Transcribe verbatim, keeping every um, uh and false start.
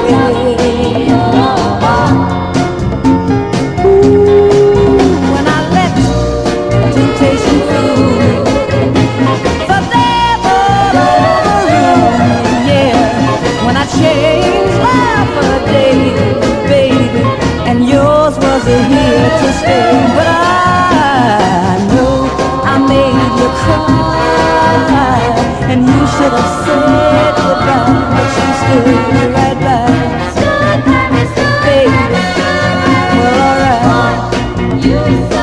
When I let temptation through the devil overruled me, yeah. When I changed life for a day, baby, and yours wasn't here to stay. But I know I made you cry, and you should have said goodbye, but you stood right by me, baby. Well, alright. You